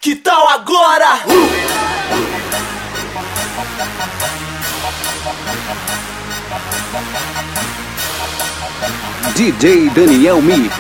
Que tal agora? DJ Daniel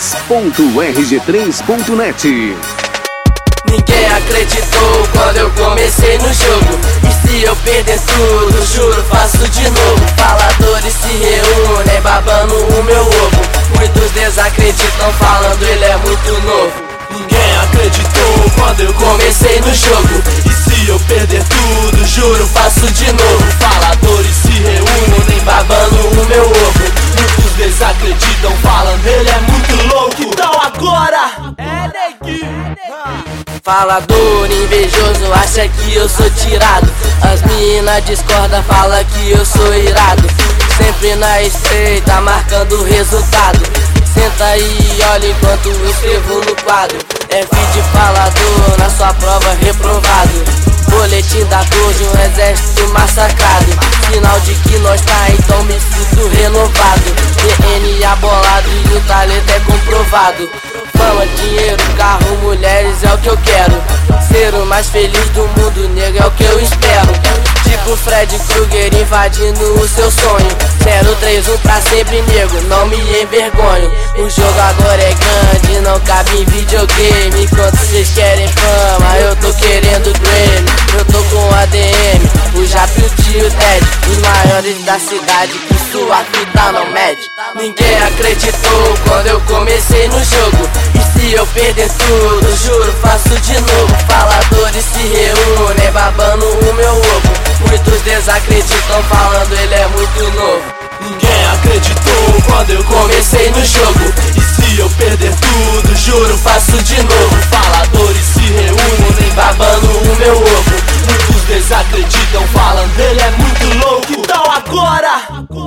Mix.rg3.net. Ninguém acreditou quando eu comecei no jogo. E se eu perder tudo, juro, faço de novo. Faladores se reúnem, babando o meu ovo. Muitos desacreditam, falando ele é muito novo. Ninguém acreditou quando eu comecei no jogo. E se eu perder tudo, juro, faço de novo. Faladores se reúnem, babando o meu ovo. Muitos desacreditam, falando ele é muito louco. Que tal agora? É neguinho. Falador invejoso acha que eu sou tirado. As mina discorda, fala que eu sou irado. Sempre na estreita, marcando o resultado. Senta aí e olha enquanto eu escrevo no quadro. F de falador, na sua prova reprovado. Boletim da dor de um exército massacrado. Sinal de que nós tá, então me sinto renovado. DNA bolado e o talento é comprovado. Fama, dinheiro, carro, mulheres é o que eu quero. Ser o mais feliz do mundo, nego, é o que eu espero. Tipo Fred Krueger invadindo o seu sonho. 031 pra sempre, nego, não me envergonho. O jogo agora é grande, não cabe em videogame. Enquanto vocês querem fama, eu tô querendo Grammy. Eu tô com ADM, o Jap e o tio Ted, os maiores da cidade que sua fita não mede. Ninguém acreditou quando eu comecei no jogo. E se eu perder tudo, juro, faço de novo. Faladores se reúnem, babando o meu ovo. Muitos desacreditam, falando ele é muito novo. Ninguém acreditou quando eu comecei no jogo. E se eu perder tudo, juro, faço de novo. Faladores se reúnem, babando o meu ovo. Muitos desacreditam, falando ele é muito louco. Que tal agora?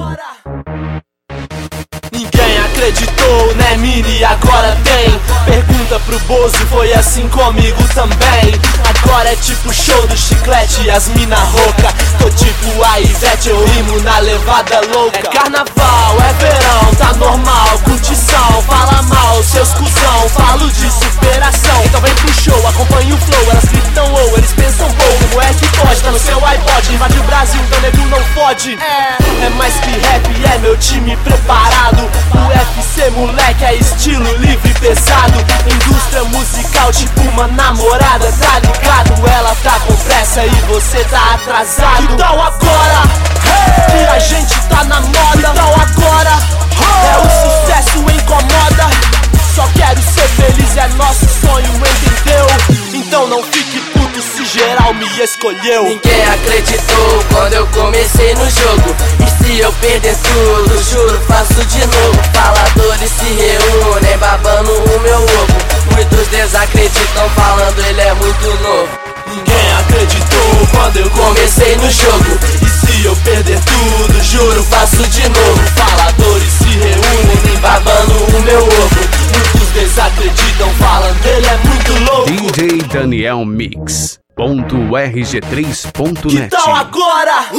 Ninguém acreditou, né, mini? Agora tem. Pergunta pro Bozo, foi assim comigo também. Agora é tipo show do chiclete e as mina rouca. Tô tipo a Ivete, eu rimo na levada louca. É carnaval, é verão, tá normal, curtição. Fala mal, seus cuzão, falo de superação. Então vem pro show, acompanha o flow. Elas gritam ou, eles pensam pouco. Como é que pode? Tá no seu iPod, invade o Brasil, então nego não fode. É mais que rap, é meu time preparado. O UFC, moleque, é estilo livre e pesado. Indústria musical, tipo uma namorada, tá ligado? Ela tá com pressa e você tá atrasado. Que tal agora? Que a gente tá na moda. Que tal agora? É o sucesso incomoda. Só quero ser feliz, é nosso sonho, entendeu? Então não fique puto se geral me escolheu. Ninguém acreditou quando eu comecei no jogo. E se eu perder tudo, juro, faço de novo. Faladores se reúnem, babando o meu ovo. Muitos desacreditam, falando ele é muito novo. Ninguém acreditou quando eu comecei no jogo. E se eu perder tudo, juro, faço de novo. Faladores se reúnem, babando o meu ovo. Muitos desacreditam, falando ele é muito louco. DJ Daniel Mix.rg3.net. Que tal agora?